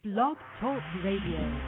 Blog Talk Radio.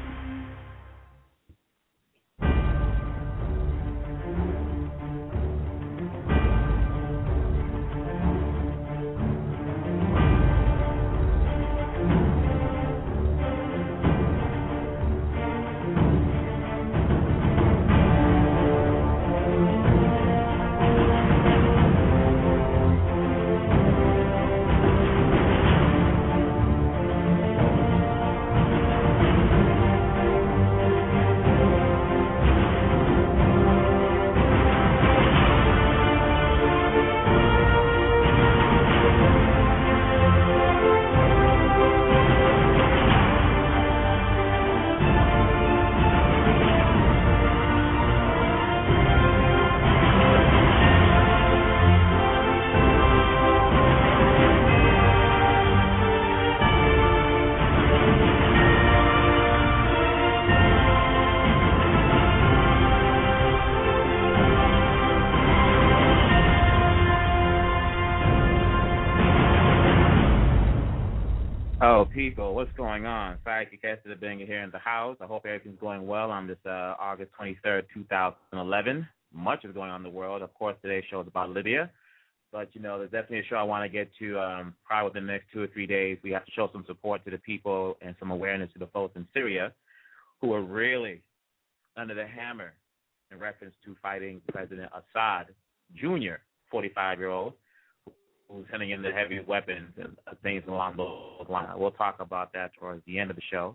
People, what's going on? Psychic Esther being here in the house. I hope everything's going well on this August 23rd, 2011. Much is going on in the world. Of course, today's show is about Libya, but, you know, there's definitely a show I want to get to probably within the next 2 or 3 days. We have to show some support to the people and some awareness to the folks in Syria who are really under the hammer in reference to fighting President Assad Jr., 45-year-old, who's sending in the heavy weapons and things along those lines. We'll talk about that towards the end of the show.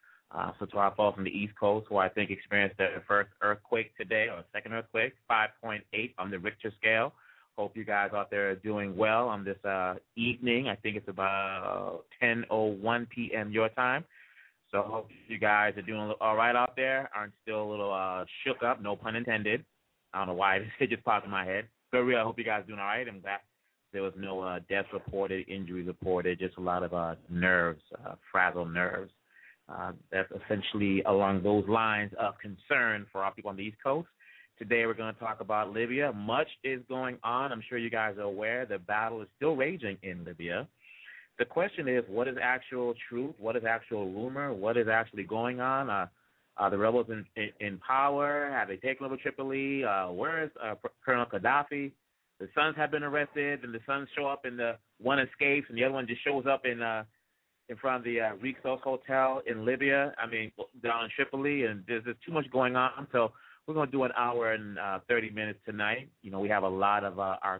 So to our folks on the East Coast, who I think experienced their first earthquake today, or second earthquake, 5.8 on the Richter scale. Hope you guys out there are doing well on this evening. I think it's about 10:01 p.m. your time. So hope you guys are doing all right out there, aren't still a little shook up, no pun intended. I don't know why it just popped in my head. But real, I hope you guys are doing all right. I'm glad there was no deaths reported, injuries reported, just a lot of nerves, frazzled nerves. That's essentially along those lines of concern for our people on the East Coast. Today we're going to talk about Libya. Much is going on. I'm sure you guys are aware the battle is still raging in Libya. The question is, what is actual truth? What is actual rumor? What is actually going on? Are the rebels in power? Have they taken over Tripoli? Where is Colonel Gaddafi? The sons have been arrested, and the sons show up, and the one escapes, and the other one just shows up in front of the Rixos Hotel in Libya. I mean, down in Tripoli, and there's too much going on. So we're going to do an hour and 30 minutes tonight. You know, we have a lot of our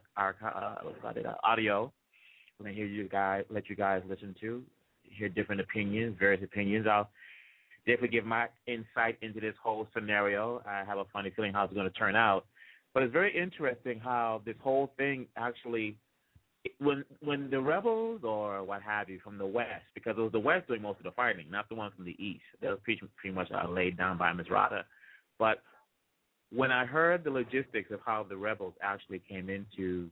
audio. We're going to let you guys listen to, hear different opinions, various opinions. I'll definitely give my insight into this whole scenario. I have a funny feeling how it's going to turn out. But it's very interesting how this whole thing actually, when the rebels or what have you from the West, because it was the West doing most of the fighting, not the ones from the East. That was pretty much laid down by Misrata. But when I heard the logistics of how the rebels actually came into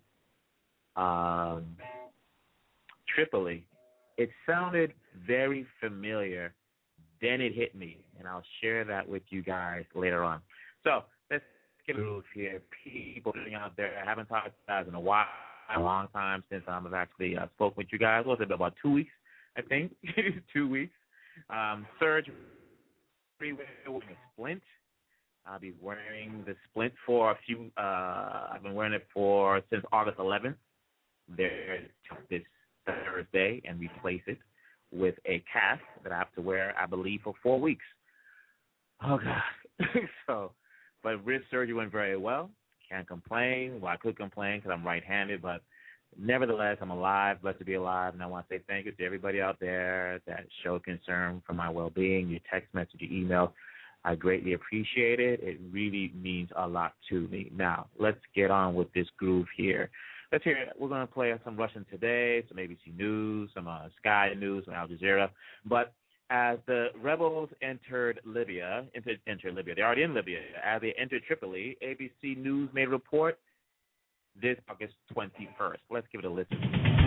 Tripoli, it sounded very familiar. Then it hit me, and I'll share that with you guys later on. So let's get a little here. People sitting out there, I haven't talked to you guys in a while, a long time since I've actually spoken with you guys. What was it, about 2 weeks, I think? 2 weeks. Surge, with a splint. I'll be wearing the splint for a few, I've been wearing it since August 11th. There this Thursday, and replace it with a cast that I have to wear, I believe, for 4 weeks. Oh, God. But wrist surgery went very well. Can't complain. Well, I could complain because I'm right-handed, but nevertheless, I'm alive, blessed to be alive, and I want to say thank you to everybody out there that showed concern for my well-being, your text message, your email. I greatly appreciate it. It really means a lot to me. Now, let's get on with this groove here. Let's hear it. We're going to play some Russian Today, some ABC News, some Sky News, some Al Jazeera. But as the rebels entered Libya, they're already in Libya. As they entered Tripoli, ABC News made a report this August 21st. Let's give it a listen.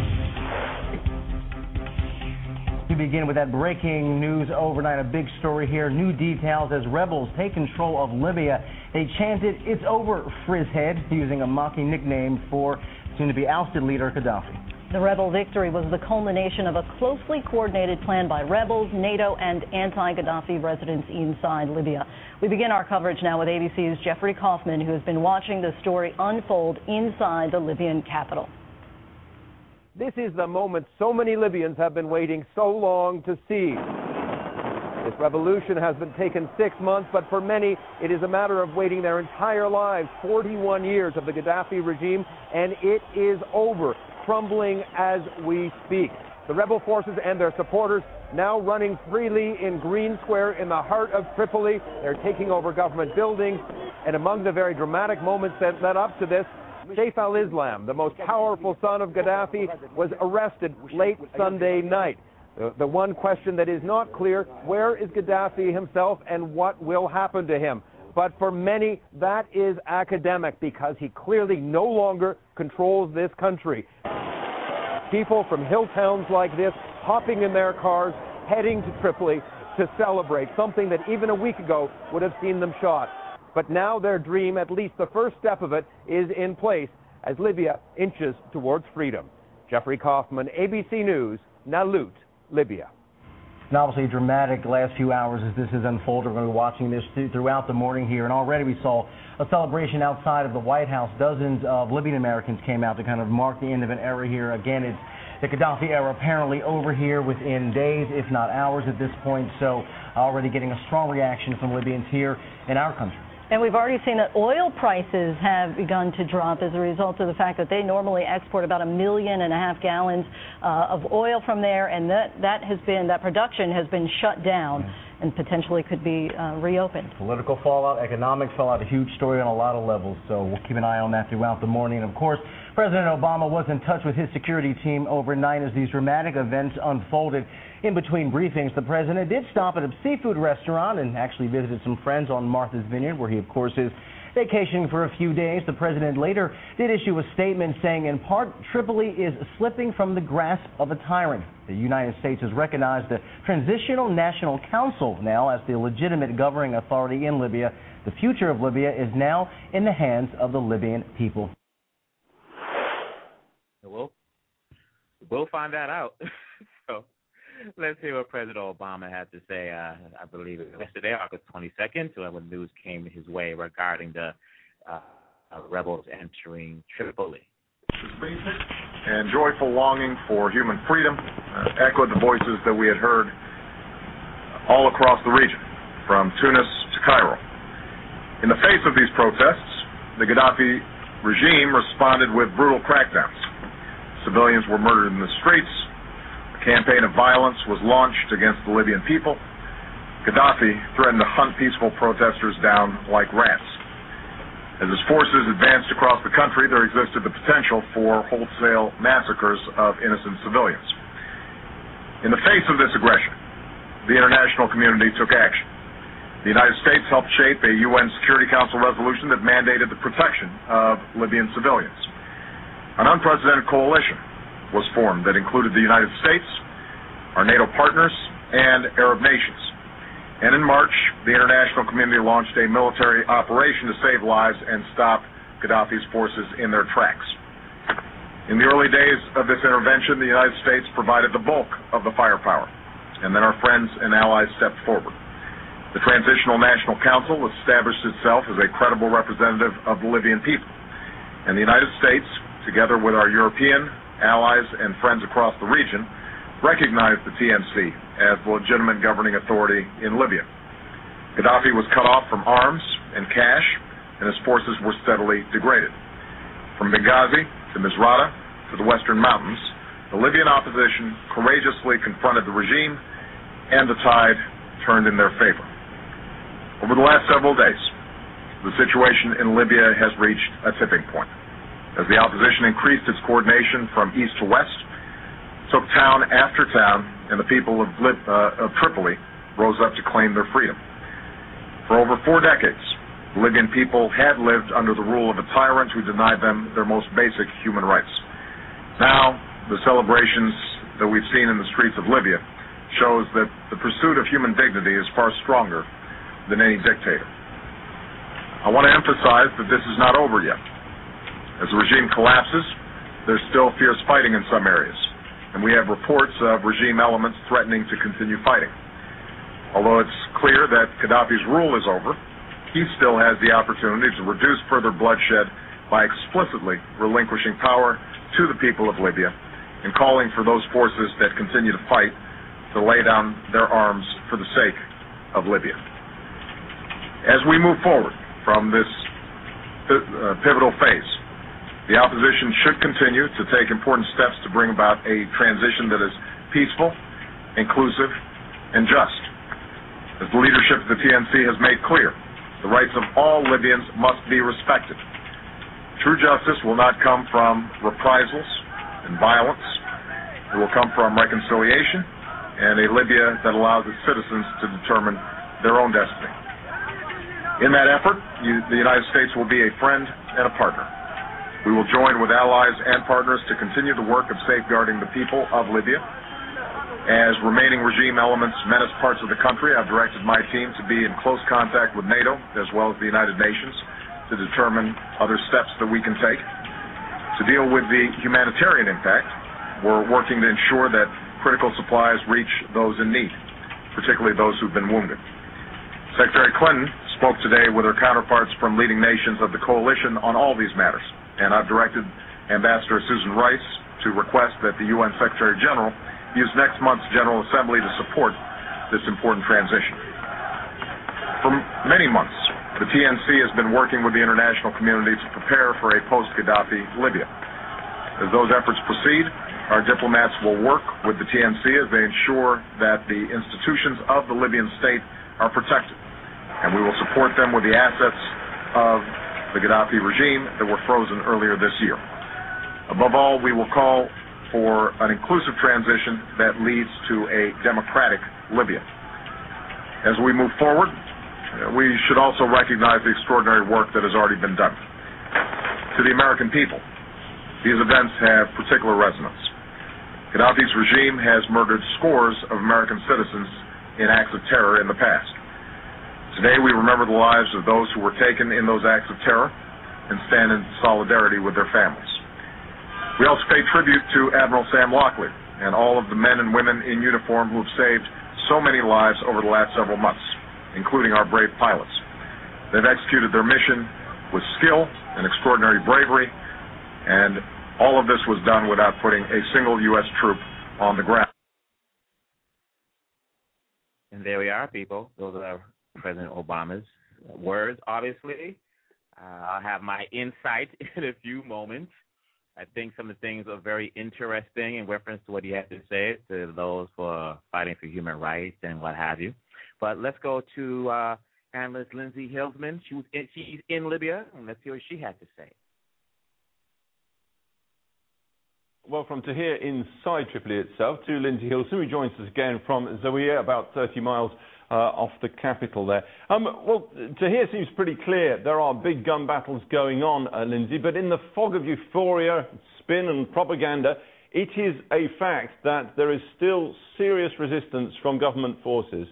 We begin with that breaking news overnight, a big story here. New details as rebels take control of Libya. They chanted, "It's over, Frizzhead," using a mocking nickname for soon-to-be ousted leader Gaddafi. The rebel victory was the culmination of a closely coordinated plan by rebels, NATO, and anti-Gaddafi residents inside Libya. We begin our coverage now with ABC's Jeffrey Kaufman, who has been watching the story unfold inside the Libyan capital. This is the moment so many Libyans have been waiting so long to see. This revolution has been taken 6 months, but for many, it is a matter of waiting their entire lives, 41 years of the Gaddafi regime, and it is over, crumbling as we speak. The rebel forces and their supporters now running freely in Green Square in the heart of Tripoli. They're taking over government buildings, and among the very dramatic moments that led up to this, Saif al-Islam, the most powerful son of Gaddafi, was arrested late Sunday night. The one question that is not clear, where is Gaddafi himself and what will happen to him? But for many, that is academic because he clearly no longer controls this country. People from hill towns like this hopping in their cars, heading to Tripoli to celebrate, something that even a week ago would have seen them shot. But now their dream, at least the first step of it, is in place as Libya inches towards freedom. Jeffrey Kaufman, ABC News, Nalut, Libya. And obviously dramatic last few hours as this has unfolded. We're going to be watching this throughout the morning here. And already we saw a celebration outside of the White House. Dozens of Libyan Americans came out to kind of mark the end of an era here. Again, it's the Gaddafi era apparently over here within days, if not hours at this point. So already getting a strong reaction from Libyans here in our country. And we've already seen that oil prices have begun to drop as a result of the fact that they normally export about 1.5 million gallons of oil from there, and that production has been shut down and potentially could be reopened. Political fallout, economic fallout, a huge story on a lot of levels. So we'll keep an eye on that throughout the morning. And of course, President Obama was in touch with his security team overnight as these dramatic events unfolded. In between briefings, the president did stop at a seafood restaurant and actually visited some friends on Martha's Vineyard, where he, of course, is vacationing for a few days. The president later did issue a statement saying, in part, Tripoli is slipping from the grasp of a tyrant. The United States has recognized the Transitional National Council now as the legitimate governing authority in Libya. The future of Libya is now in the hands of the Libyan people. We'll find that out. So let's hear what President Obama had to say, I believe it was yesterday, August 22nd, when news came his way regarding the rebels entering Tripoli. This basic and joyful longing for human freedom echoed the voices that we had heard all across the region, from Tunis to Cairo. In the face of these protests, the Gaddafi regime responded with brutal crackdowns. Civilians were murdered in the streets. A campaign of violence was launched against the Libyan people. Gaddafi threatened to hunt peaceful protesters down like rats. As his forces advanced across the country, there existed the potential for wholesale massacres of innocent civilians. In the face of this aggression, the international community took action. The United States helped shape a UN Security Council resolution that mandated the protection of Libyan civilians. An unprecedented coalition was formed that included the United States, our NATO partners, and Arab nations. And in March, the international community launched a military operation to save lives and stop Gaddafi's forces in their tracks. In the early days of this intervention, the United States provided the bulk of the firepower, and then our friends and allies stepped forward. The Transitional National Council established itself as a credible representative of the Libyan people, and the United States, together with our European allies and friends across the region, recognized the TNC as the legitimate governing authority in Libya. Gaddafi was cut off from arms and cash, and his forces were steadily degraded. From Benghazi to Misrata to the Western Mountains, the Libyan opposition courageously confronted the regime, and the tide turned in their favor. Over the last several days, the situation in Libya has reached a tipping point, as the opposition increased its coordination from east to west, took town after town, and the people of Tripoli rose up to claim their freedom. For over 4 decades, the Libyan people had lived under the rule of a tyrant who denied them their most basic human rights. Now, the celebrations that we've seen in the streets of Libya shows that the pursuit of human dignity is far stronger than any dictator. I want to emphasize that this is not over yet. As the regime collapses, there's still fierce fighting in some areas, and we have reports of regime elements threatening to continue fighting. Although it's clear that Gaddafi's rule is over, he still has the opportunity to reduce further bloodshed by explicitly relinquishing power to the people of Libya and calling for those forces that continue to fight to lay down their arms for the sake of Libya. As we move forward from this pivotal phase, the opposition should continue to take important steps to bring about a transition that is peaceful, inclusive, and just. As the leadership of the TNC has made clear, the rights of all Libyans must be respected. True justice will not come from reprisals and violence. It will come from reconciliation and a Libya that allows its citizens to determine their own destiny. In that effort, the United States will be a friend and a partner. We will join with allies and partners to continue the work of safeguarding the people of Libya. As remaining regime elements menace parts of the country, I've directed my team to be in close contact with NATO as well as the United Nations to determine other steps that we can take. To deal with the humanitarian impact, we're working to ensure that critical supplies reach those in need, particularly those who've been wounded. Secretary Clinton spoke today with her counterparts from leading nations of the coalition on all these matters, and I've directed Ambassador Susan Rice to request that the UN Secretary General use next month's General Assembly to support this important transition. For many months, the TNC has been working with the international community to prepare for a post-Gaddafi Libya. As those efforts proceed, our diplomats will work with the TNC as they ensure that the institutions of the Libyan state are protected, and we will support them with the assets of the Gaddafi regime that were frozen earlier this year. Above all, we will call for an inclusive transition that leads to a democratic Libya. As we move forward, we should also recognize the extraordinary work that has already been done. To the American people, these events have particular resonance. Gaddafi's regime has murdered scores of American citizens in acts of terror in the past. Today we remember the lives of those who were taken in those acts of terror and stand in solidarity with their families. We also pay tribute to Admiral Sam Locklear and all of the men and women in uniform who have saved so many lives over the last several months, including our brave pilots. They've executed their mission with skill and extraordinary bravery, and all of this was done without putting a single U.S. troop on the ground. And there we are, people. Those are President Obama's words, obviously. I'll have my insight in a few moments. I think some of the things are very interesting in reference to what he had to say to those who are fighting for human rights and what have you. But let's go to analyst Lindsay Hillsman. She's in Libya, and let's hear what she had to say. Well, from Tahrir inside Tripoli itself to Lindsay Hillsman, who joins us again from Zawiya, about 30 miles off the capital there. Well, Tahrir seems pretty clear. There are big gun battles going on, Lindsay, but in the fog of euphoria, spin and propaganda, it is a fact that there is still serious resistance from government forces.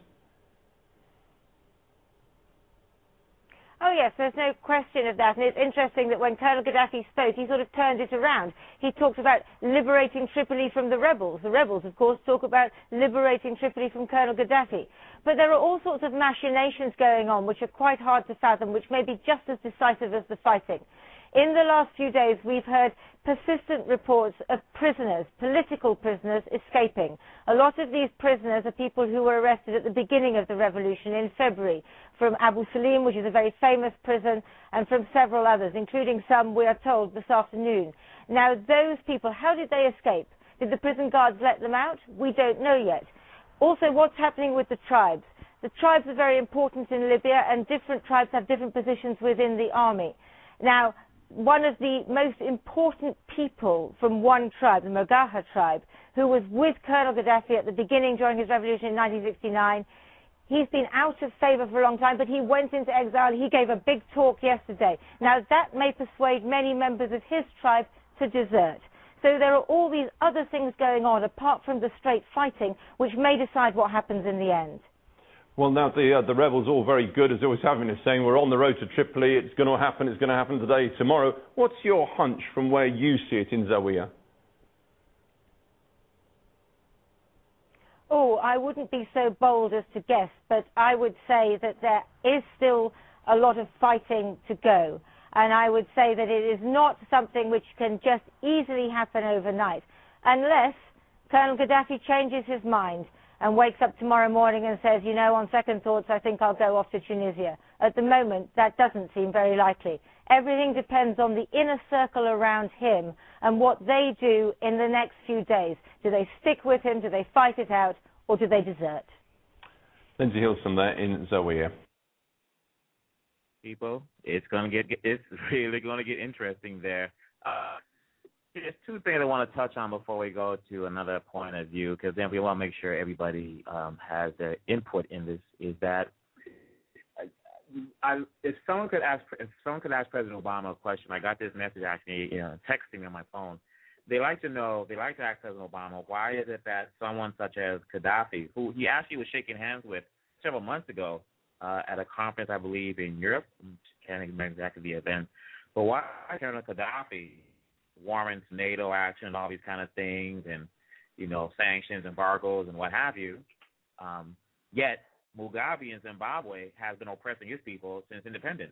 Oh, yes, there's no question of that. And it's interesting that when Colonel Gaddafi spoke, he sort of turned it around. He talked about liberating Tripoli from the rebels. The rebels, of course, talk about liberating Tripoli from Colonel Gaddafi. But there are all sorts of machinations going on which are quite hard to fathom, which may be just as decisive as the fighting. In the last few days, we've heard persistent reports of prisoners, political prisoners, escaping. A lot of these prisoners are people who were arrested at the beginning of the revolution in February, from Abu Salim, which is a very famous prison, and from several others, including some, we are told, this afternoon. Now, those people, how did they escape? Did the prison guards let them out? We don't know yet. Also, what's happening with the tribes? The tribes are very important in Libya, and different tribes have different positions within the army. Now, one of the most important people from one tribe, the Mogaha tribe, who was with Colonel Gaddafi at the beginning during his revolution in 1969, he's been out of favor for a long time, but he went into exile. He gave a big talk yesterday. Now, that may persuade many members of his tribe to desert. So there are all these other things going on, apart from the straight fighting, which may decide what happens in the end. Well, now the rebels all very good, as always having us saying, we're on the road to Tripoli, it's going to happen today, tomorrow. What's your hunch from where you see it in Zawiya? Oh, I wouldn't be so bold as to guess, but I would say that there is still a lot of fighting to go. And I would say that it is not something which can just easily happen overnight, unless Colonel Gaddafi changes his mind and wakes up tomorrow morning and says, you know, on second thoughts, I think I'll go off to Tunisia. At the moment, that doesn't seem very likely. Everything depends on the inner circle around him and what they do in the next few days. Do they stick with him? Do they fight it out? Or do they desert? Lindsay Hilsum there in Zawiya. People, it's really going to get interesting there. There's two things I want to touch on before we go to another point of view, because then we want to make sure everybody has their input in this. Is that if someone could ask President Obama a question, I got this message actually texting me on my phone. They like to ask President Obama, why is it that someone such as Gaddafi, who he actually was shaking hands with several months ago at a conference, I believe, in Europe, can't remember exactly the event, but why Colonel Gaddafi warrants NATO action and all these kind of things and, sanctions, embargoes, and what have you, yet Mugabe in Zimbabwe has been oppressing his people since independence.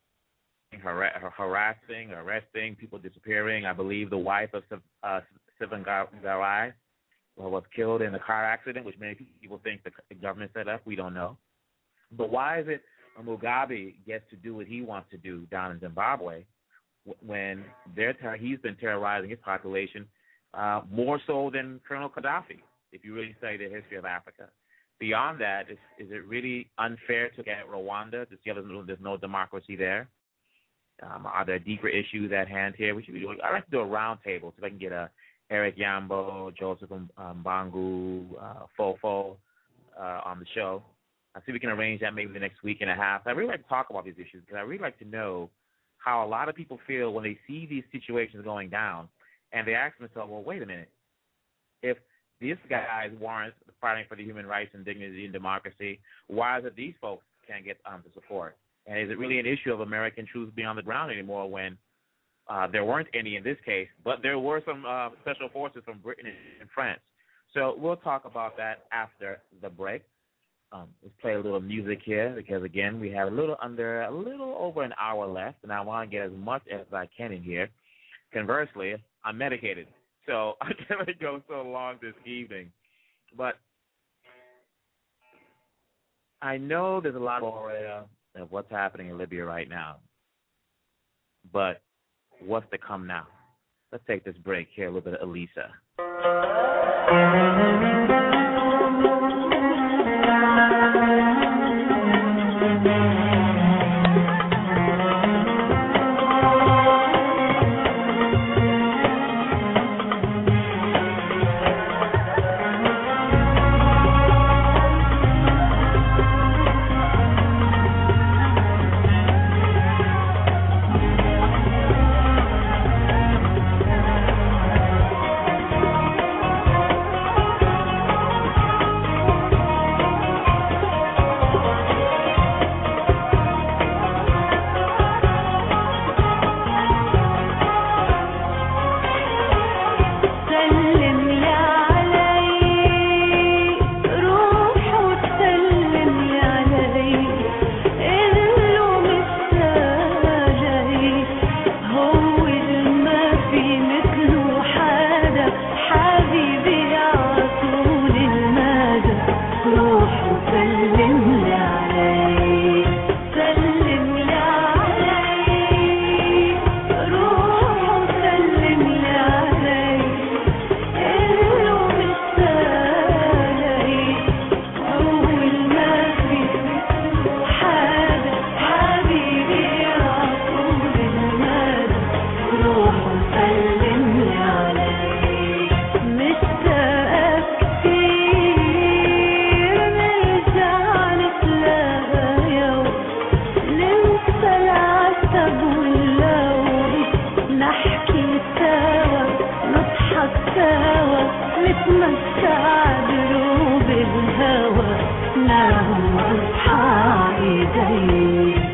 Harassing, arresting, people disappearing. I believe the wife of Tsvangirai was killed in a car accident, which many people think the government set up. We don't know. But why is it Mugabe gets to do what he wants to do down in Zimbabwe when he's been terrorizing his population more so than Colonel Gaddafi, if you really study the history of Africa? Beyond that, is it really unfair to look at Rwanda to see there's no democracy there? Are there deeper issues at hand here? I'd like to do a round table so I can get Eric Yambo, Joseph Mbangu, Fofo on the show. I see we can arrange that maybe the next week and a half. I really like to talk about these issues because I really like to know how a lot of people feel when they see these situations going down and they ask themselves, well, wait a minute. If this guy warrants fighting for the human rights and dignity and democracy, why is it these folks can't get the support? And is it really an issue of American troops being on the ground anymore when there weren't any in this case, but there were some special forces from Britain and France? So we'll talk about that after the break. Let's play a little music here because, again, we have a little over an hour left, and I want to get as much as I can in here. Conversely, I'm medicated, so I can only go so long this evening. But I know there's a lot of what's happening in Libya right now. But what's to come now? Let's take this break, hear a little bit of Elisa. نتمتع دروب الهوى نام واصحى ايدي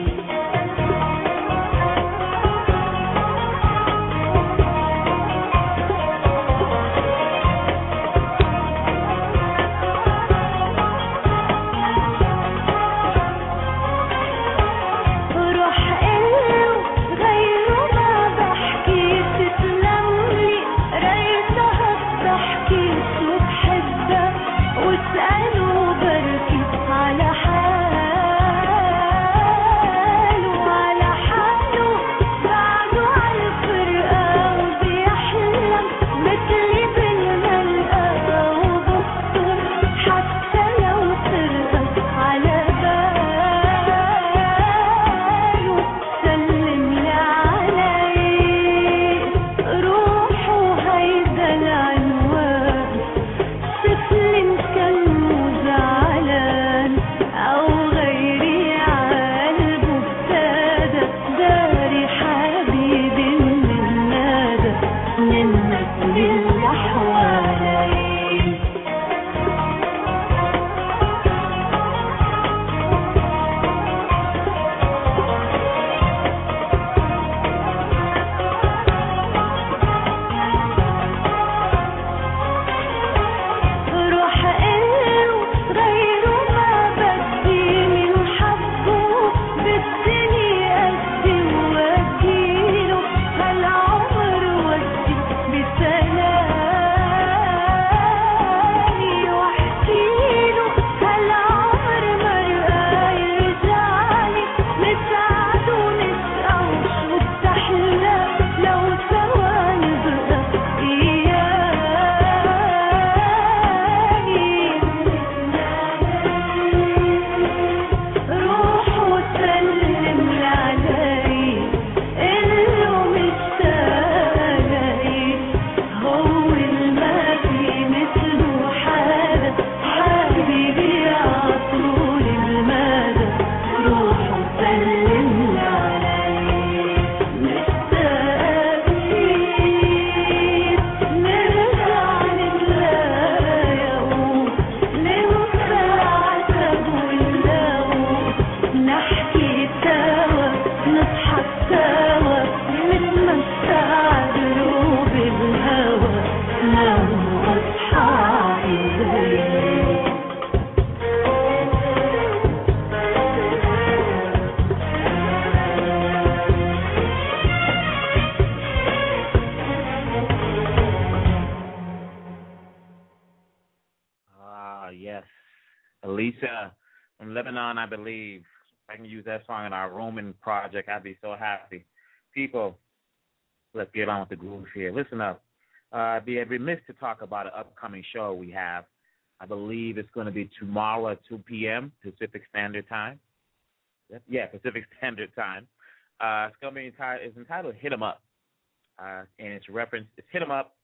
Elisa from Lebanon, I believe. If I can use that song in our Roman project, I'd be so happy. People, let's get on with the groove here. Listen up. I'd be remiss to talk about an upcoming show we have. I believe it's going to be tomorrow at 2 p.m. Pacific Standard Time. Yeah, Pacific Standard Time. It's going to be entitled Hit 'em Up. And it's Hit 'em Up.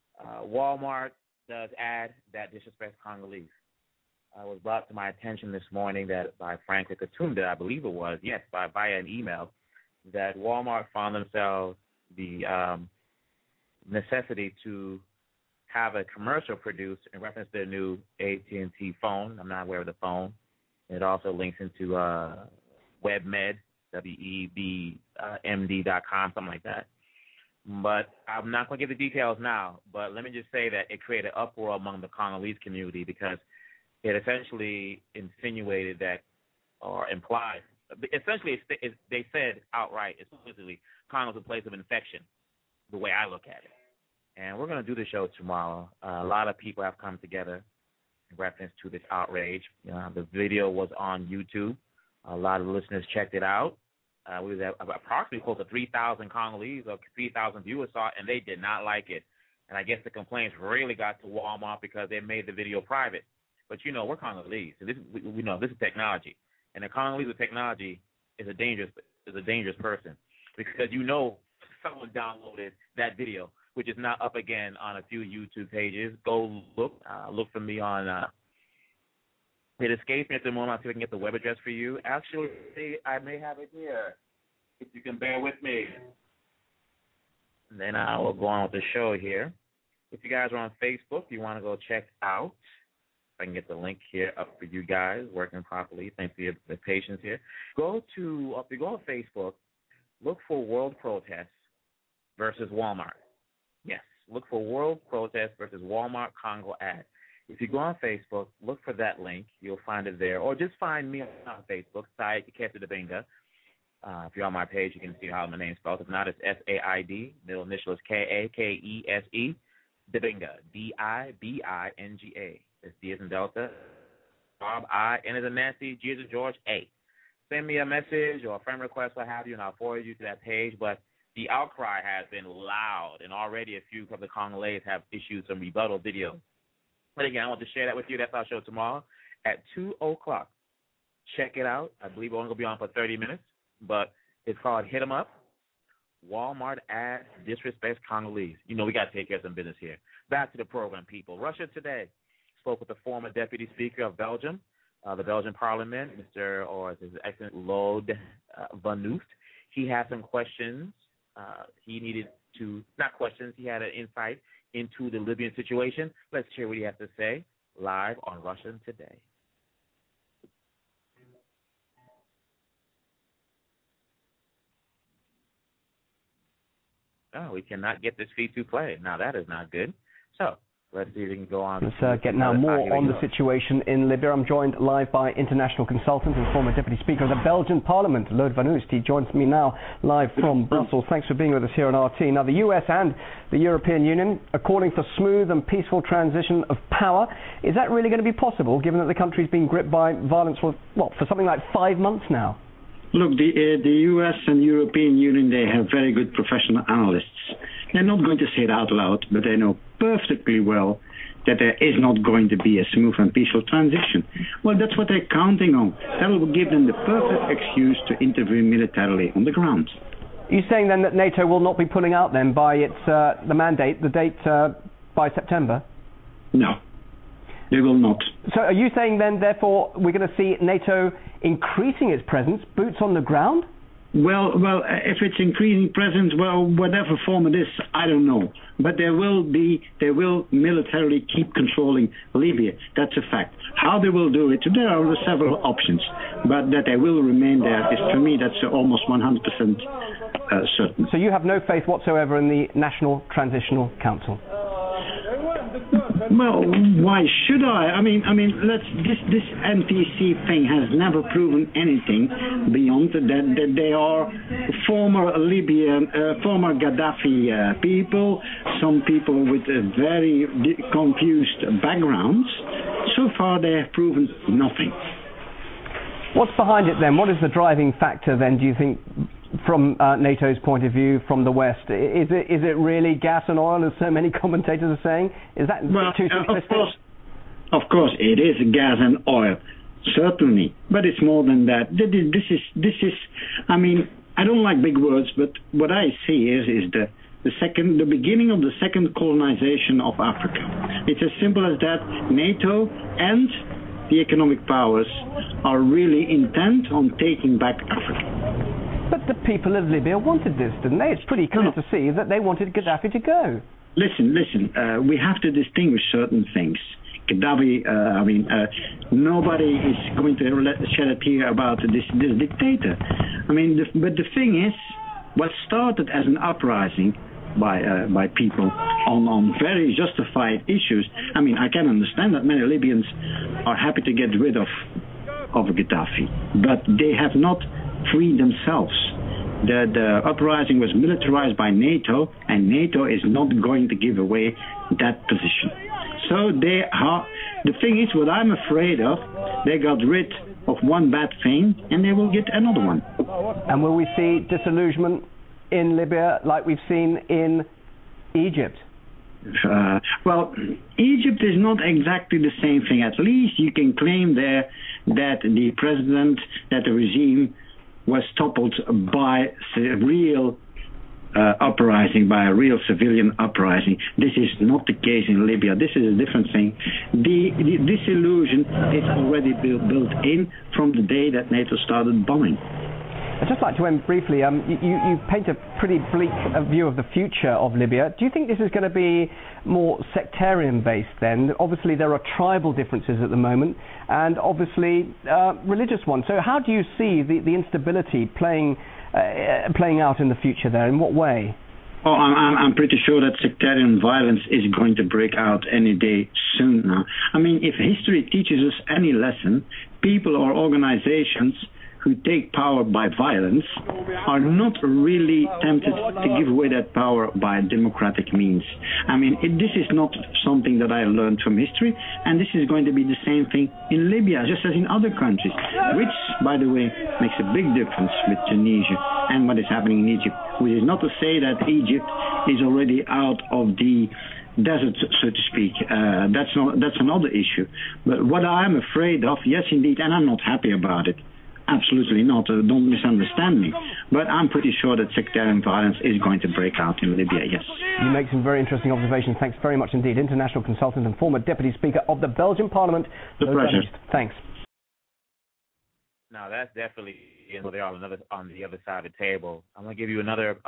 Walmart does ad that disrespects Congolese. It was brought to my attention this morning that by Franklin Katunda, I believe it was, yes, via an email, that Walmart found themselves the necessity to have a commercial produced in reference to their new AT&T phone. I'm not aware of the phone. It also links into WebMed, WEBMD.com, something like that. But I'm not going to give the details now, but let me just say that it created uproar among the Congolese community because it essentially insinuated that, or implied, essentially they said outright, explicitly, Congo is a place of infection, the way I look at it. And we're going to do the show tomorrow. A lot of people have come together in reference to this outrage. The video was on YouTube. A lot of listeners checked it out. We was approximately close to 3,000 Congolese or 3,000 viewers saw it, and they did not like it. And I guess the complaints really got to Walmart because they made the video private. But, we're Congolese. So we know this is technology. And the Congolese with technology is a dangerous person because someone downloaded that video, which is now up again on a few YouTube pages. Go look for me on it escapes me at the moment. I'll see if I can get the web address for you. Actually, I may have it here, if you can bear with me. And then I will go on with the show here. If you guys are on Facebook, you want to go check out. If I can get the link here up for you guys, working properly. Thanks for your patience here. If you go on Facebook, look for World Protest versus Walmart. Yes, look for World Protest versus Walmart Congo ad. If you go on Facebook, look for that link. You'll find it there. Or just find me on Facebook, Said Kikese Dibinga. If you're on my page, you can see how my name's spelled. If not, it's SAID. Middle initial is KAKESE. Dibinga, DIBINGA. It's D as in Delta, Bob, I, N as in Nancy, G as in George, A. Send me a message or a friend request, what have you, and I'll forward you to that page. But the outcry has been loud, and already a few of the Congolese have issued some rebuttal videos. But again, I want to share that with you. That's our show tomorrow at 2 o'clock. Check it out. I believe we're only going to be on for 30 minutes, but it's called Hit 'em Up. Walmart ad disrespects Congolese. You know, we got to take care of some business here. Back to the program, people. Russia Today spoke with the former deputy speaker of Belgium, the Belgian parliament, His Excellency Lode Van Oost. He had some questions. He had an insight into the Libyan situation. Let's hear what he has to say live on Russia Today. Oh, we cannot get this feed to play. Now, that is not good. So, let's see if we can go on. Let's get now more on the situation in Libya. I'm joined live by international consultant and former deputy speaker of the Belgian Parliament, Lode Van Oost. He joins me now live from Brussels. Thanks for being with us here on RT. Now, the US and the European Union are calling for smooth and peaceful transition of power. Is that really going to be possible, given that the country's been gripped by violence for something like 5 months now? Look, the US and European Union, they have very good professional analysts. They're not going to say it out loud, but they know perfectly well that there is not going to be a smooth and peaceful transition. Well, that's what they're counting on. That will give them the perfect excuse to intervene militarily on the ground. Are you saying then that NATO will not be pulling out then by its the date by September? No. They will not. So are you saying then, therefore, we're going to see NATO increasing its presence, boots on the ground? Well, if it's increasing presence, whatever form it is, I don't know. But they will militarily keep controlling Libya. That's a fact. How they will do it, there are several options. But that they will remain there is, for me, that's almost 100% certain. So you have no faith whatsoever in the National Transitional Council? Well, why should I? I mean, this NTC thing has never proven anything beyond that they are former Libyan, former Gaddafi people, some people with very confused backgrounds. So far, they have proven nothing. What's behind it then? What is the driving factor then, do you think, from NATO's point of view, from the West? Is it really gas and oil, as so many commentators are saying? Is that too simplistic? Of course, it is gas and oil, certainly. But it's more than that. This is. I mean, I don't like big words, but what I see is the beginning of the second colonization of Africa. It's as simple as that. NATO and the economic powers are really intent on taking back Africa. But the people of Libya wanted this, didn't they? It's pretty clear to see that they wanted Gaddafi to go. Listen. We have to distinguish certain things. Gaddafi, nobody is going to shed a tear about this dictator. But the thing is, what started as an uprising by people on very justified issues. I can understand that many Libyans are happy to get rid of Gaddafi, but they have not freed themselves. The uprising was militarized by NATO, and NATO is not going to give away that position. So the thing is, what I'm afraid of, they got rid of one bad thing, and they will get another one. And will we see disillusionment in Libya like we've seen in Egypt? Egypt is not exactly the same thing. At least you can claim there that the president, that the regime was toppled by a real uprising, by a real civilian uprising. This is not the case in Libya. This is a different thing. The disillusion is already built in from the day that NATO started bombing. I'd just like to end briefly. You paint a pretty bleak view of the future of Libya. Do you think this is going to be more sectarian-based then? Obviously, there are tribal differences at the moment, and obviously religious ones. So how do you see the instability playing out in the future there? In what way? Oh, I'm pretty sure that sectarian violence is going to break out any day soon now. I mean, if history teaches us any lesson, people or organizations who take power by violence are not really tempted to give away that power by democratic means. I mean, this is not something that I learned from history, and this is going to be the same thing in Libya, just as in other countries, which, by the way, makes a big difference with Tunisia and what is happening in Egypt, which is not to say that Egypt is already out of the desert, so to speak. That's another issue. But what I'm afraid of, yes, indeed, and I'm not happy about it, absolutely not. Don't misunderstand me. But I'm pretty sure that sectarian violence is going to break out in Libya, yes. You make some very interesting observations. Thanks very much indeed. International consultant and former Deputy Speaker of the Belgian Parliament. The pleasure. Thanks. Now, that's definitely they're on the other side of the table. I'm going to give you another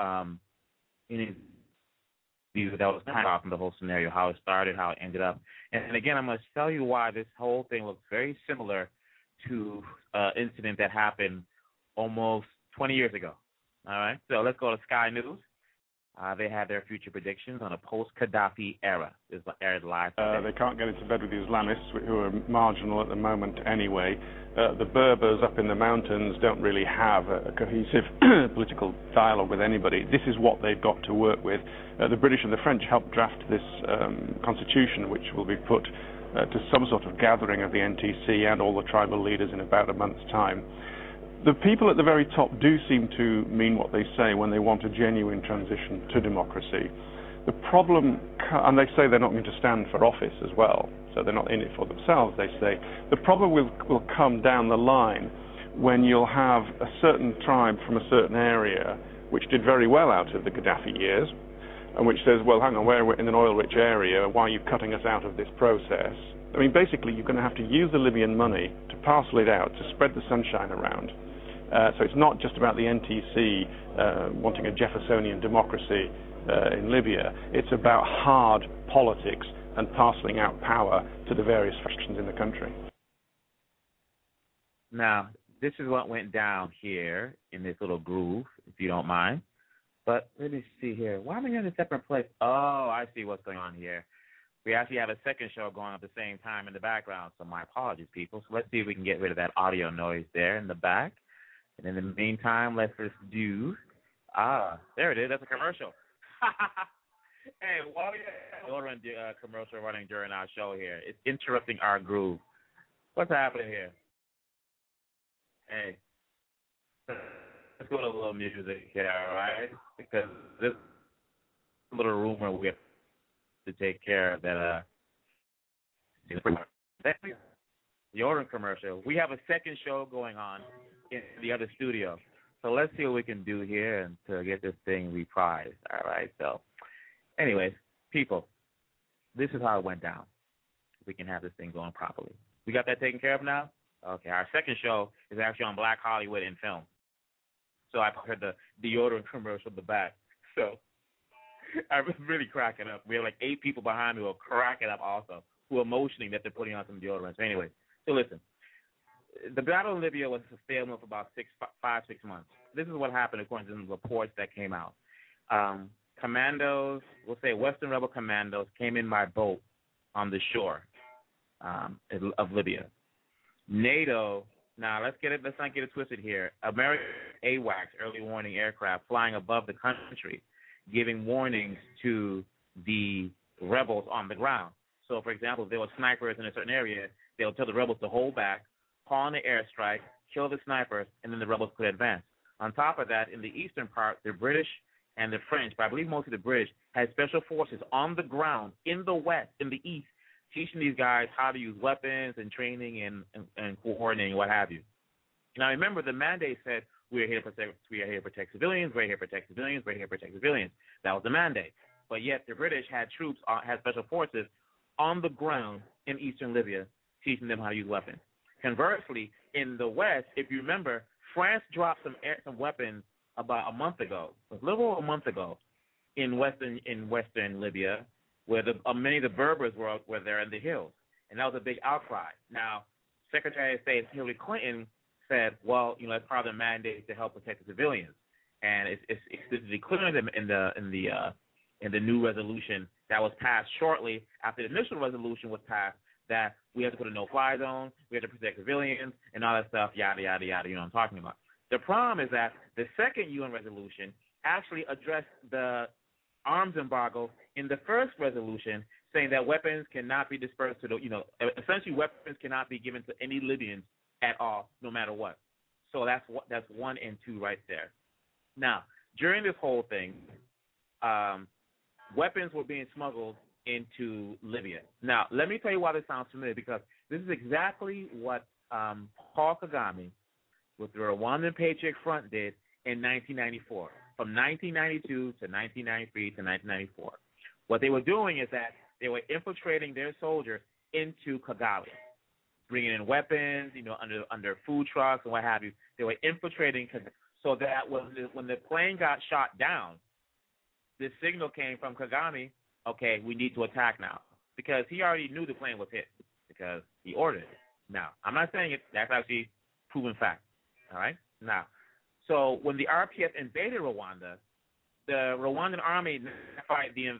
interview that was kind of from the whole scenario, how it started, how it ended up. And again, I'm going to tell you why this whole thing looks very similar to an incident that happened almost 20 years ago. All right, so let's go to Sky News. They have their future predictions on a post-Gaddafi era. This aired live today. They can't get into bed with the Islamists, who are marginal at the moment anyway. The Berbers up in the mountains don't really have a cohesive political dialogue with anybody. This is what they've got to work with. The British and the French helped draft this constitution, which will be put to some sort of gathering of the NTC and all the tribal leaders in about a month's time. The people at the very top do seem to mean what they say when they want a genuine transition to democracy. The problem, and they say they're not going to stand for office as well, so they're not in it for themselves, they say. The problem will come down the line when you'll have a certain tribe from a certain area which did very well out of the Gaddafi years, and which says, well, hang on, we're in an oil-rich area, why are you cutting us out of this process? I mean, basically, you're going to have to use the Libyan money to parcel it out, to spread the sunshine around. So it's not just about the NTC wanting a Jeffersonian democracy in Libya. It's about hard politics and parceling out power to the various factions in the country. Now, this is what went down here in this little groove, if you don't mind. But let me see here. Why am I in a separate place? Oh, I see what's going on here. We actually have a second show going at the same time in the background, so my apologies, people. So let's see if we can get rid of that audio noise there in the back. And in the meantime, let's just do, there it is. That's a commercial. Hey, while we have a commercial running during our show here, it's interrupting our groove. What's happening here? Hey, let's go to a little music here, all right? Because this little rumor we have to take care of that. The Order commercial. We have a second show going on in the other studio. So let's see what we can do here and to get this thing reprised. All right. So anyways, people, this is how it went down. We can have this thing going properly. We got that taken care of now? Okay. Our second show is actually on Black Hollywood in film. So I heard the deodorant commercial in the back. So I was really cracking up. We have like 8 people behind me who are cracking up also, who are motioning that they're putting on some deodorants. So anyway, so listen. The battle in Libya was a stalemate for about 6 months. This is what happened according to the reports that came out. Commandos, we'll say Western rebel commandos, came in by boat on the shore of Libya. NATO, now let's not get it twisted here. American AWACS, early warning aircraft, flying above the country, giving warnings to the rebels on the ground. So, for example, if there were snipers in a certain area, they'll tell the rebels to hold back, call in an airstrike, kill the snipers, and then the rebels could advance. On top of that, in the eastern part, the British and the French, but I believe mostly the British, had special forces on the ground in the west, in the east, teaching these guys how to use weapons and training and coordinating, what have you. Now, remember, the mandate said, we are here to protect civilians, we're here to protect civilians, we're here to protect civilians. That was the mandate. But yet the British had troops, had special forces on the ground in eastern Libya, teaching them how to use weapons. Conversely, in the West, if you remember, France dropped some weapons about a month ago, a little over a month ago, in western Libya, where many of the Berbers were there in the hills, and that was a big outcry. Now, Secretary of State Hillary Clinton said, well, that's part of the mandate to help protect the civilians, and it's explicitly clear in the new resolution that was passed shortly after the initial resolution was passed that we have to put a no-fly zone, we have to protect civilians, and all that stuff, yada, yada, yada, you know what I'm talking about. The problem is that the second UN resolution actually addressed the arms embargo in the first resolution, saying that weapons cannot be dispersed to essentially weapons cannot be given to any Libyans at all, no matter what. So that's 1 and 2 right there. Now, during this whole thing, weapons were being smuggled into Libya. Now, let me tell you why this sounds familiar, because this is exactly what Paul Kagame with the Rwandan Patriot Front did in 1994, from 1992 to 1993 to 1994. What they were doing is that they were infiltrating their soldiers into Kigali, bringing in weapons, under food trucks and what have you. They were infiltrating so that when the plane got shot down, the signal came from Kagame, okay, we need to attack now, because he already knew the plane was hit because he ordered it. Now, I'm not saying it. That's actually proven fact. All right? Now, so when the RPF invaded Rwanda, the Rwandan army fight the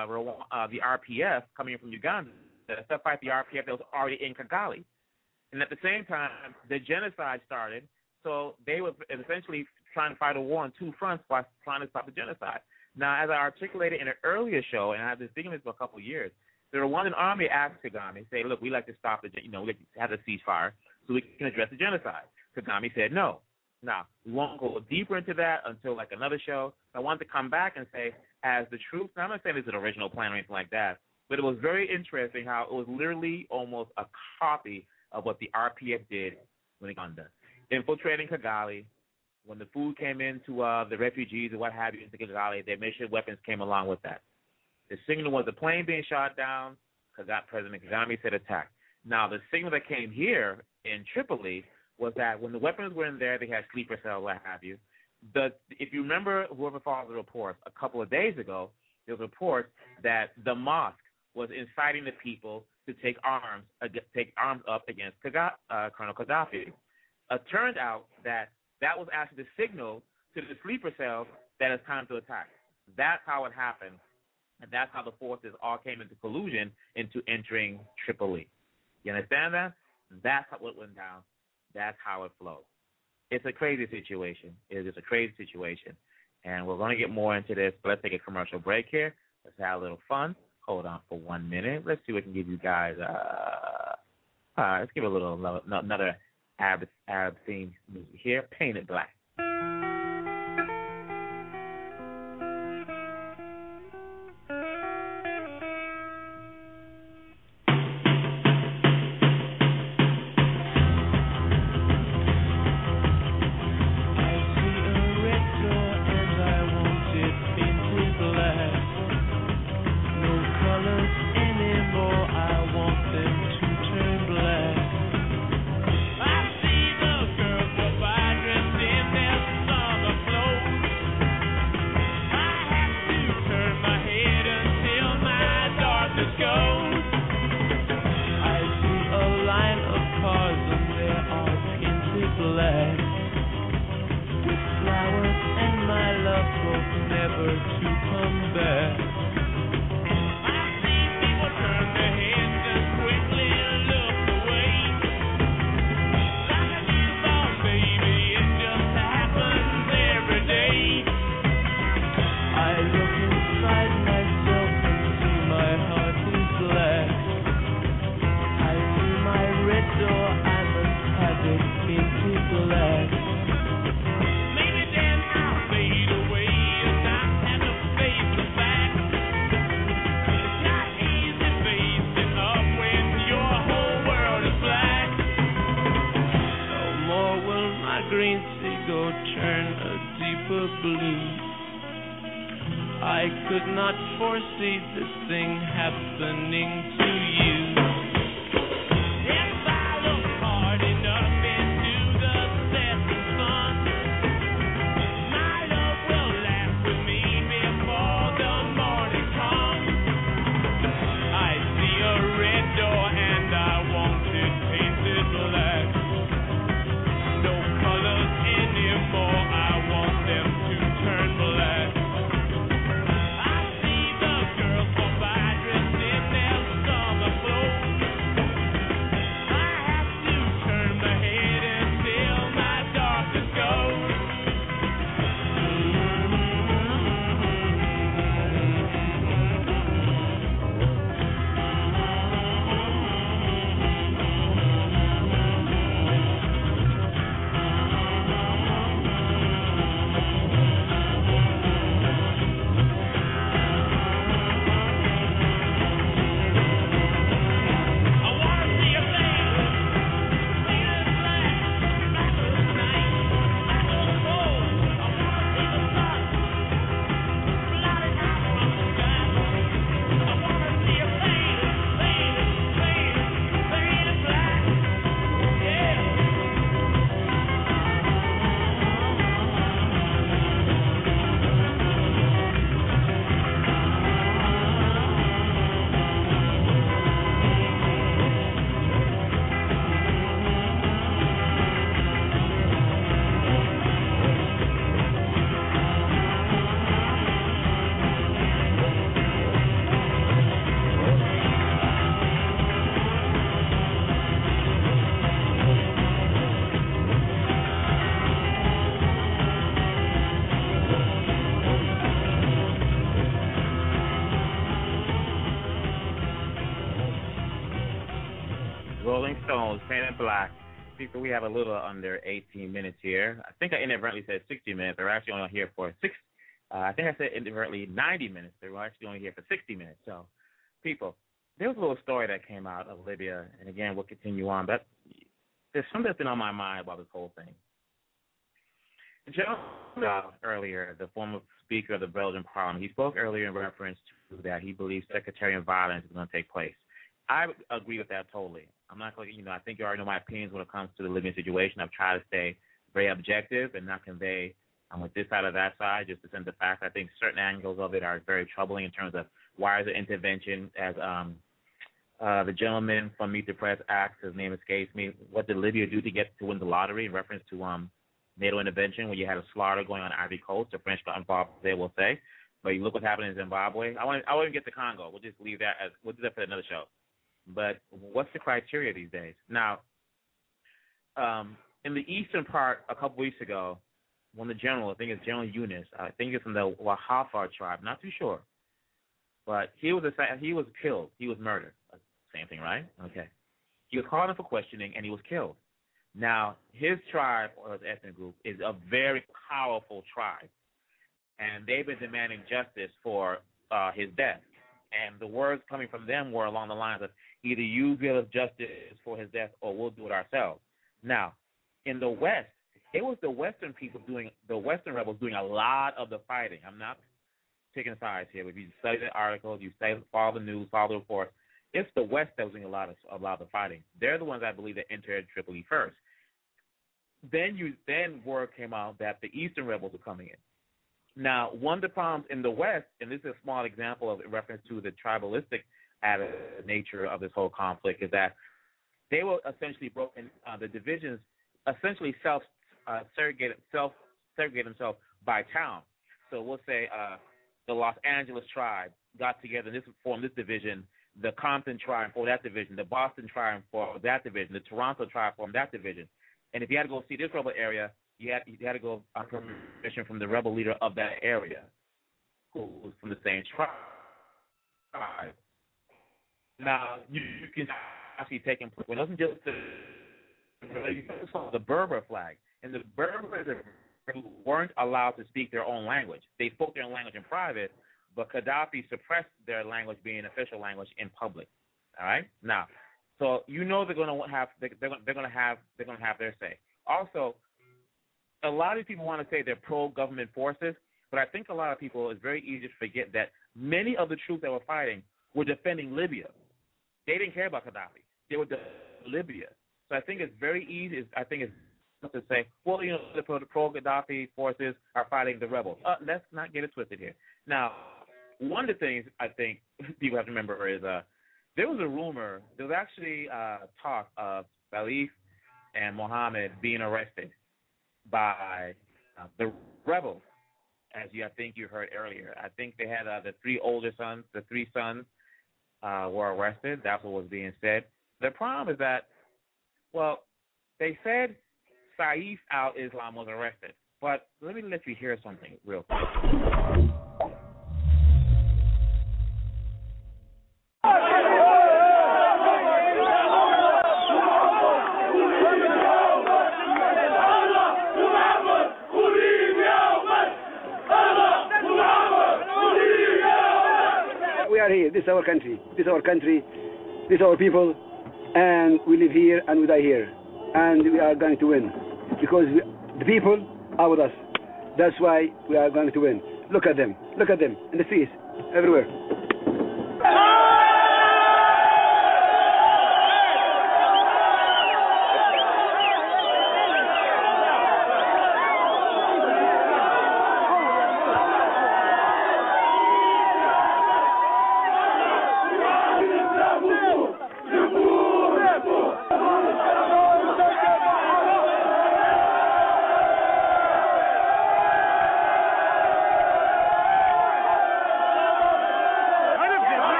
RPF coming in from Uganda, to fight the RPF that was already in Kigali. And at the same time, the genocide started, so they were essentially trying to fight a war on two fronts by trying to stop the genocide. Now, as I articulated in an earlier show, and I've been thinking this for a couple of years, the Rwandan army asked Kagame, say, look, we'd like to stop we like to have a ceasefire so we can address the genocide. Kagame said no. Now, we won't go deeper into that until like another show. I want to come back and say, as the troops, now I'm not saying this is an original plan or anything like that, but it was very interesting how it was literally almost a copy of what the RPF did when they got done. Infiltrating Kigali. When the food came into the refugees and what have you into Kigali, they made sure weapons came along with that. The signal was the plane being shot down. President Kagame said attack. Now, the signal that came here in Tripoli was that when the weapons were in there, they had sleeper cells, what have you. If you remember, whoever followed the reports, a couple of days ago, there was a report that the mosque was inciting the people to take arms up against Colonel Gaddafi. It turned out that was actually the signal to the sleeper cells that it's time to attack. That's how it happened, and that's how the forces all came into collusion into entering Tripoli. You understand that? That's how it went down. That's how it flowed. It's a crazy situation. It is just a crazy situation, and we're going to get more into this, but let's take a commercial break here. Let's have a little fun. Hold on for 1 minute. Let's see what we can give you guys. Let's give a little another Arab theme music here. Paint It Black. If I look hard enough into the setting sun, Rolling Stones, Painted Black. People, we have a little under 18 minutes here. I think I inadvertently said 60 minutes. We're actually only here for I think I said inadvertently 90 minutes. We're actually only here for 60 minutes. So, people, there was a little story that came out of Libya, and again, we'll continue on. But there's something that's been on my mind about this whole thing. Joe earlier, the former Speaker of the Belgian Parliament, he spoke earlier in reference to that he believes sectarian violence is going to take place. I agree with that totally. I'm not going to, I think you already know my opinions when it comes to the Libyan situation. I've tried to stay very objective and not convey with this side or that side, just to send the fact. I think certain angles of it are very troubling in terms of why is the intervention, as the gentleman from Meet the Press asked, his name escapes me, what did Libya do to win the lottery in reference to NATO intervention when you had a slaughter going on Ivory Coast? The French got involved, they will say. But you look what's happening in Zimbabwe. I won't even get to Congo. We'll just leave that we'll do that for another show. But what's the criteria these days? Now, in the eastern part, a couple weeks ago, when the general, I think it's General Yunus, I think it's from the Wahafar tribe, not too sure, but he was killed. He was murdered. Same thing, right? Okay. He was called in for questioning, and he was killed. Now, his tribe, or his ethnic group, is a very powerful tribe, and they've been demanding justice for his death. And the words coming from them were along the lines of either you give us justice for his death or we'll do it ourselves. Now, in the West, it was the Western rebels doing a lot of the fighting. I'm not taking sides here. If you study the articles, you follow the news, follow the reports, it's the West that was doing a lot of the fighting. They're the ones, I believe, that entered Tripoli first. Then word came out that the Eastern rebels were coming in. Now, one of the problems in the West, and this is a small example of reference to the tribalistic nature of this whole conflict, is that they were essentially broken. The divisions essentially segregate themselves by town. So we'll say the Los Angeles tribe got together and formed this division. The Compton tribe formed that division. The Boston tribe formed that division. The Toronto tribe formed that division. And if you had to go see this rebel area, you had to go on permission from the rebel leader of that area, who was from the same tribe. Now, you can actually take in place. It wasn't just the Berber flag. And the Berbers weren't allowed to speak their own language. They spoke their own language in private, but Gaddafi suppressed their language being official language in public. All right? Now, so they're going to have their say. Also, a lot of people want to say they're pro-government forces, but I think a lot of people, it's very easy to forget that many of the troops that were fighting were defending Libya. They didn't care about Gaddafi. They were defending Libya. So I think it's very easy. To say, well, the pro-Gaddafi forces are fighting the rebels. Let's not get it twisted here. Now, one of the things I think people have to remember is there was a rumor, there was actually talk of Salif and Mohammed being arrested by the rebels, as I think you heard earlier. I think they had the three sons were arrested. That's what was being said. The problem is that, well, they said Saif al-Islam was arrested, but let me let you hear something real quick. We are here. This is our country. This is our country. This is our people, and we live here and we die here, and we are going to win because the people are with us. That's why we are going to win. Look at them. Look at them in the streets, everywhere.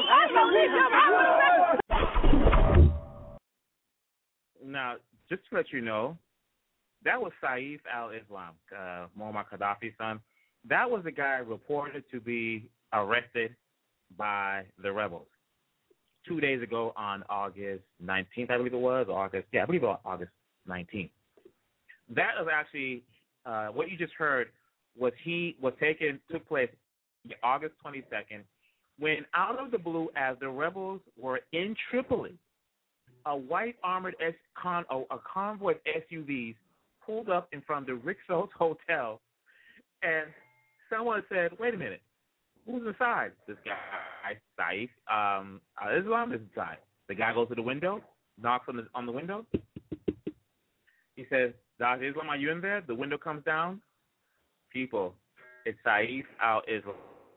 Now, just to let you know, that was Saif al-Islam, Muammar Gaddafi's son. That was the guy reported to be arrested by the rebels 2 days ago on August 19th, I believe it was. August 19th. That was actually what you just heard took place August 22nd, when out of the blue, as the rebels were in Tripoli, a white armored a convoy of SUVs pulled up in front of the Rixos Hotel, and someone said, "Wait a minute, who's inside?" This guy, Saif al-Islam, is inside. The guy goes to the window, knocks on the window. He says, "Dr. Islam, are you in there?" The window comes down. People, it's Saif al-Islam.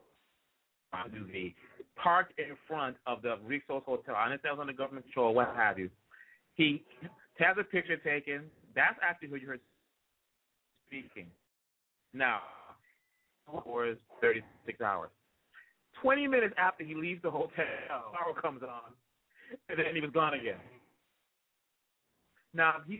Parked in front of the Rixos Hotel. I understand it was on the government patrol, what have you. He has a picture taken. That's actually who you heard speaking. Now, for 36 hours. 20 minutes after he leaves the hotel, power comes on, and then he was gone again. Now, he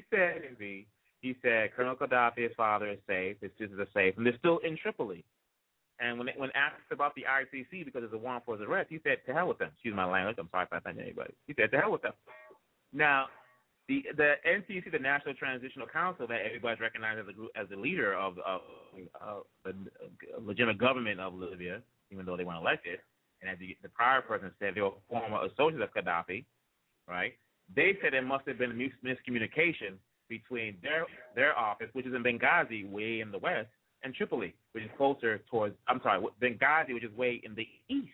said Colonel Gaddafi's father is safe, his sisters are safe, and they're still in Tripoli. And when asked about the ICC because it's a warrant for his arrest, he said, "To hell with them." Excuse my language. I'm sorry if I offend anybody. He said, "To hell with them." Now, the NTC, the National Transitional Council, that everybody's recognized as the leader of the legitimate government of Libya, even though they weren't elected, and as the prior person said, they were former associates of Gaddafi, right? They said there must have been a miscommunication between their office, which is in Benghazi, way in the west, and Tripoli, which is closer towards, Benghazi, which is way in the east,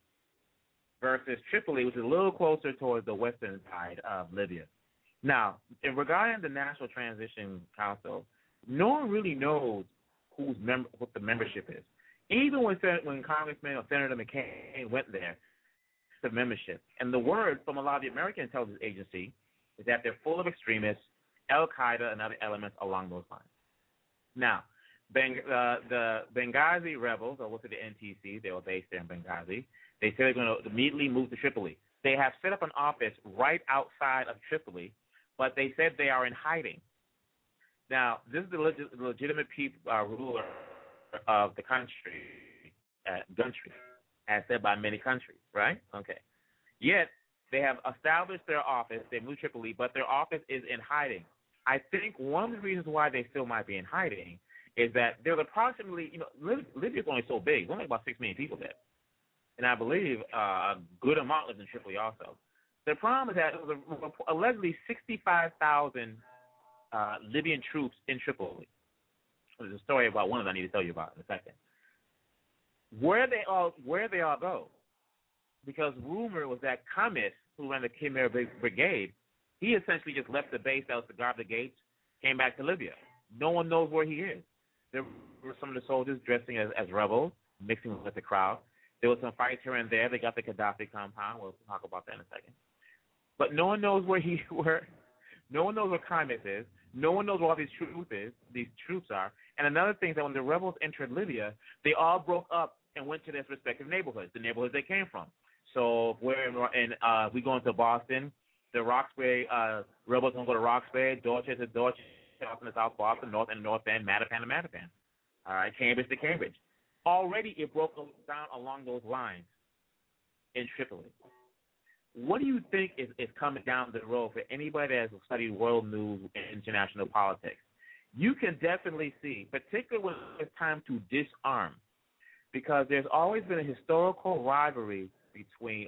versus Tripoli, which is a little closer towards the western side of Libya. Now, regarding the National Transition Council, no one really knows what the membership is. Even when Congressman or Senator McCain went there, the membership. And the word from a lot of the American intelligence agency is that they're full of extremists, Al-Qaeda, and other elements along those lines. Now, the Benghazi rebels, or what's it, the NTC, they were based there in Benghazi, they said they're going to immediately move to Tripoli. They have set up an office right outside of Tripoli, but they said they are in hiding. Now, this is the legitimate ruler of the country, as said by many countries, right? Okay. Yet, they have established their office, they moved to Tripoli, but their office is in hiding. I think one of the reasons why they still might be in hiding is that there's approximately, Libya's only so big. There's only about 6 million people there. And I believe a good amount lives in Tripoli also. The problem is that there was allegedly 65,000 Libyan troops in Tripoli. There's a story about one of them I need to tell you about in a second. Where they all go, because rumor was that Kamis, who ran the Khmer Brigade, he essentially just left the base that was to guard the gates, came back to Libya. No one knows where he is. There were some of the soldiers dressing as rebels, mixing with the crowd. There was some fights here and there. They got the Gaddafi compound. We'll talk about that in a second. But no one knows no one knows where Kamis is. No one knows where all these troops are. And another thing is that when the rebels entered Libya, they all broke up and went to their respective neighborhoods, the neighborhoods they came from. So we go into Boston, the Roxbury rebels gonna go to Roxbury, Dorchester, South and South Boston, North and North End, Mattapan to Mattapan. All right, Cambridge to Cambridge. Already it broke down along those lines in Tripoli. What do you think is coming down the road for anybody that has studied world news and international politics? You can definitely see, particularly when it's time to disarm, because there's always been a historical rivalry between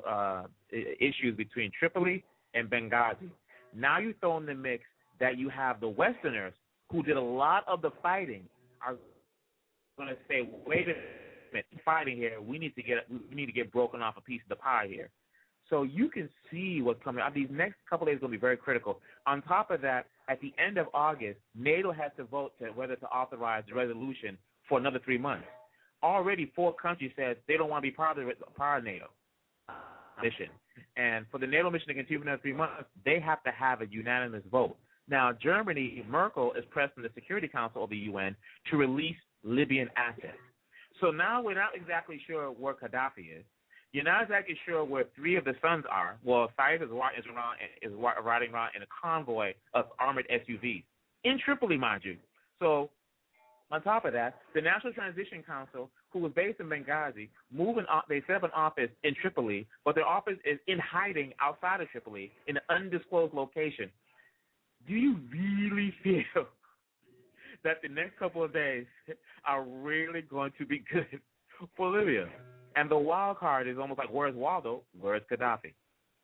issues between Tripoli and Benghazi. Now you throw in the mix that you have the Westerners who did a lot of the fighting are going to say, wait a minute, fighting here, we need to get broken off a piece of the pie here. So you can see what's coming. These next couple of days are going to be very critical. On top of that, at the end of August, NATO has to vote to whether to authorize the resolution for another 3 months. Already 4 countries said they don't want to be part of NATO mission. And for the NATO mission to continue for another 3 months, they have to have a unanimous vote. Now, Germany, Merkel, is pressing the Security Council of the UN to release Libyan assets. So now we're not exactly sure where Gaddafi is. You're not exactly sure where three of the sons are. Well, Saif is riding around in a convoy of armored SUVs in Tripoli, mind you. So, on top of that, the National Transition Council, who was based in Benghazi, they set up an office in Tripoli, but their office is in hiding outside of Tripoli in an undisclosed location. Do you really feel that the next couple of days are really going to be good for Libya? And the wild card is almost like, where's Waldo? Where's Gaddafi?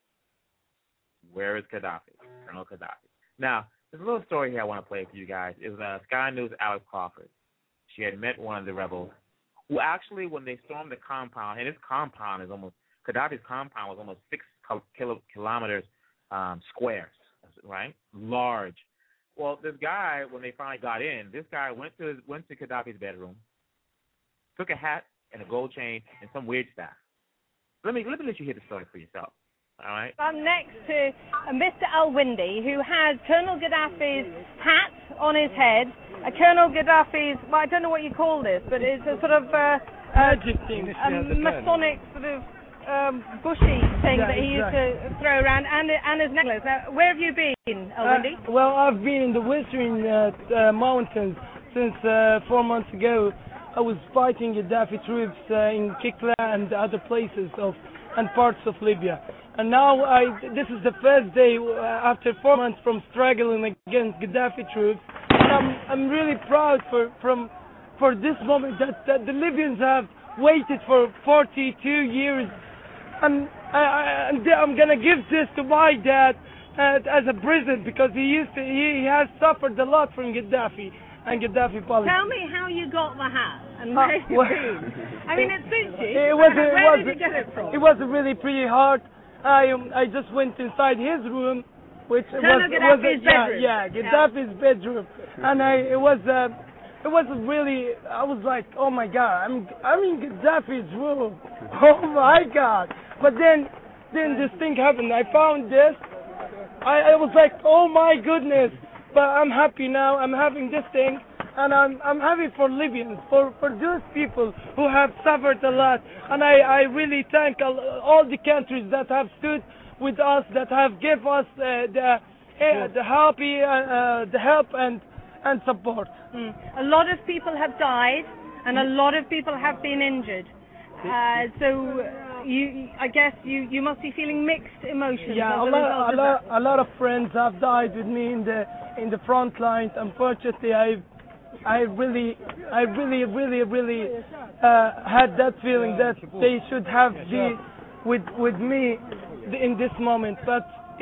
Where is Gaddafi? Colonel Gaddafi. Now, there's a little story here I want to play for you guys. It was Sky News' Alex Crawford. She had met one of the rebels who actually, when they stormed the compound, and his compound is almost, Gaddafi's compound was almost 6 kilometers squares, right? Large. Well, this guy, when they finally got in, this guy went to Gaddafi's bedroom, took a hat and a gold chain and some weird stuff. Let me let you hear the story for yourself. All right. I'm next to Mr. Al-Windi, who has Colonel Gaddafi's hat on his head. Colonel Gaddafi's, well, I don't know what you call this, but it's a sort of magic thing, a Masonic sort of bushy thing that he used to throw around, and his necklace. Where have you been, Al-Windi? Well, I've been in the western mountains since 4 months ago. I was fighting Gaddafi troops in Kikla and other places and parts of Libya. And now this is the first day after 4 months from struggling against Gaddafi troops. And I'm really proud for this moment that the Libyans have waited for 42 years. And I'm gonna give this to my dad as a present because he has suffered a lot from Gaddafi and Gaddafi policy. Tell me how you got the hat and where you been. I mean, it suits you. Where did you get it from? It was really pretty hard. I just went inside his room, which Gaddafi's bedroom. Yeah, Gaddafi's bedroom, and it was really. I was like, oh my God, I'm in Gaddafi's room. Oh my God! But then this thing happened. I found this. I was like, oh my goodness! But I'm happy now. I'm having this thing, and I'm happy for Libyans, for those people who have suffered a lot. And I really thank all the countries that have stood with us, that have given us the help and support. A lot of people have died, and a lot of people have been injured. So I guess you must be feeling mixed emotions. Yeah, a lot of friends have died with me in the front line. Unfortunately, I really had that feeling that they should have been with me in this moment. But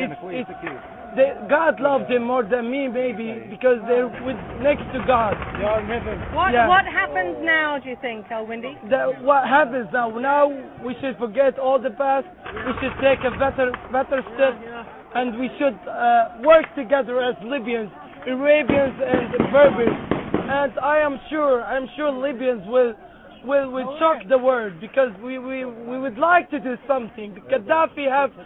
God loved them more than me, maybe, because they're next to God. What happens now, do you think, Al-Windi? What happens now? Now we should forget all the past. We should take a better step, and we should work together as Libyans, Arabians, and Berbers. And I'm sure Libyans will shock the world because we would like to do something. Gaddafi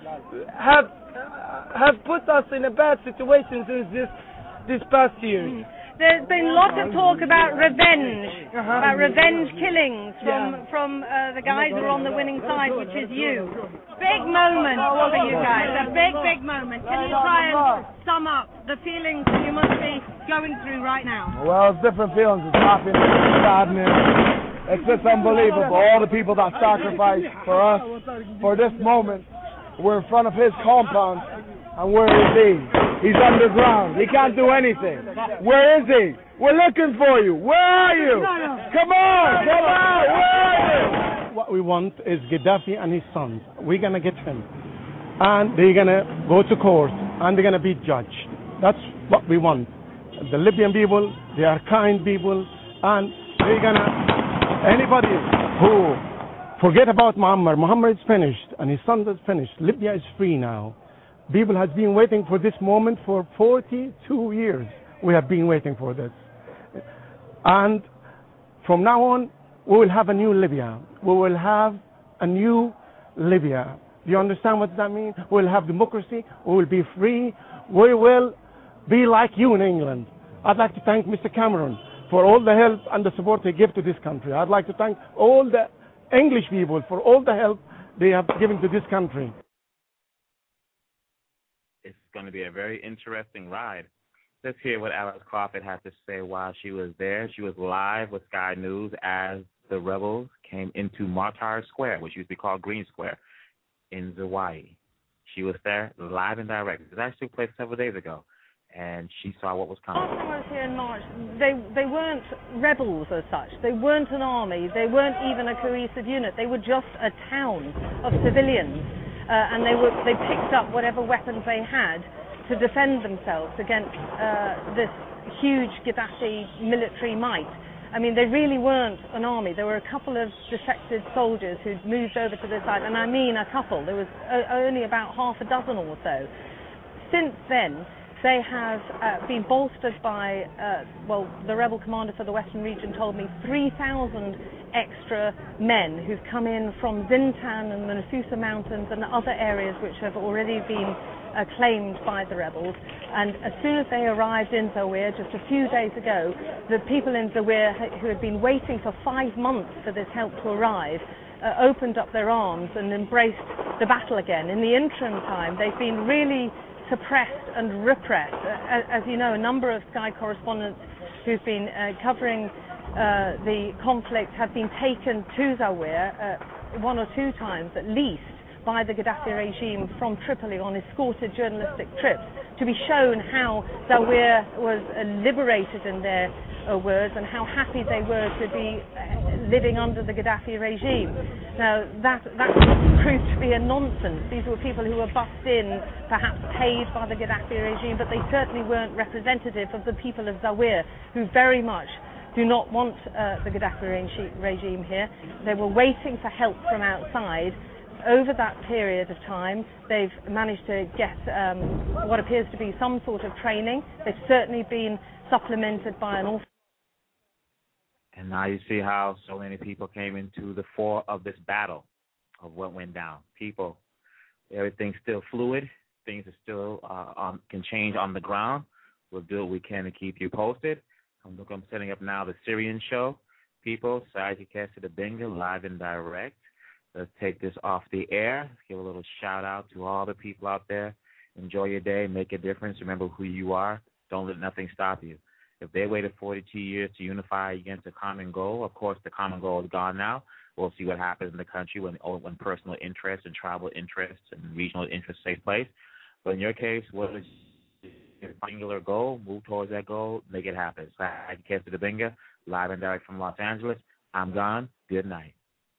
have put us in a bad situation since this past year. There's been lots of talk about revenge killings from the guys who are on the winning side, which is you. Big moment for you guys, a big moment. Can you try and sum up the feelings that you must be going through right now? Well, it's different feelings. It's happiness, it's sadness. It's just unbelievable. All the people that sacrificed for us, for this moment. We're in front of his compound, and where is he? He's underground. He can't do anything. Where is he? We're looking for you. Where are you? Come on! Where are you? What we want is Gaddafi and his sons. We're going to get him. And they're going to go to court, and they're going to be judged. That's what we want. The Libyan people, they are kind people, and they're going to... Anybody who forget about Muammar. Muammar is finished, and his son is finished. Libya is free now. People have been waiting for this moment for 42 years. We have been waiting for this. And from now on, we will have a new Libya. We will have a new Libya. Do you understand what that means? We will have democracy. We will be free. We will be like you in England. I'd like to thank Mr. Cameron for all the help and the support he gave to this country. I'd like to thank all the English people for all the help they have given to this country. It's going to be a very interesting ride. Let's hear what Alex Crawford had to say while she was there. She was live with Sky News as the rebels came into Martyrs Square, which used to be called Green Square, in Zawiya. She was there live and direct. It actually took place several days ago, and she saw what was coming. Last time I was here in March, they weren't rebels as such. They weren't an army. They weren't even a cohesive unit. They were just a town of civilians, and they picked up whatever weapons they had to defend themselves against this huge Gaddafi military might. I mean, they really weren't an army. There were a couple of defected soldiers who'd moved over to this side, and I mean a couple. There was only about half a dozen or so. Since then, they have been bolstered by, the rebel commander for the Western region told me 3,000 extra men who've come in from Zintan and the Nafusa Mountains and other areas which have already been claimed by the rebels. And as soon as they arrived in Zawiya just a few days ago, the people in Zawiya who had been waiting for 5 months for this help to arrive opened up their arms and embraced the battle again. In the interim time, they've been really suppressed and repressed. As you know, a number of Sky correspondents who've been covering the conflict have been taken to Zawiya 1 or 2 times at least by the Gaddafi regime from Tripoli on escorted journalistic trips to be shown how Zawiya was liberated in their words and how happy they were to be living under the Gaddafi regime. Now that proved to be a nonsense. These were people who were bussed in, perhaps paid by the Gaddafi regime, but they certainly weren't representative of the people of Zawiya, who very much do not want the Gaddafi regime here. They were waiting for help from outside. Over that period of time, they've managed to get what appears to be some sort of training. They've certainly been supplemented by an awful. And now you see how so many people came into the fore of this battle, of what went down. People, everything's still fluid. Things are still can change on the ground. We'll do what we can to keep you posted. I'm setting up now the Syrian show. People, Saji Kasida live and direct. Let's take this off the air. Let's give a little shout out to all the people out there. Enjoy your day. Make a difference. Remember who you are. Don't let nothing stop you. If they waited 42 years to unify against a common goal, of course the common goal is gone now. We'll see what happens in the country when personal interests and tribal interests and regional interests take place. But in your case, what is your singular goal? Move towards that goal. Make it happen. So I can catch the Benga live and direct from Los Angeles. I'm gone. Good night.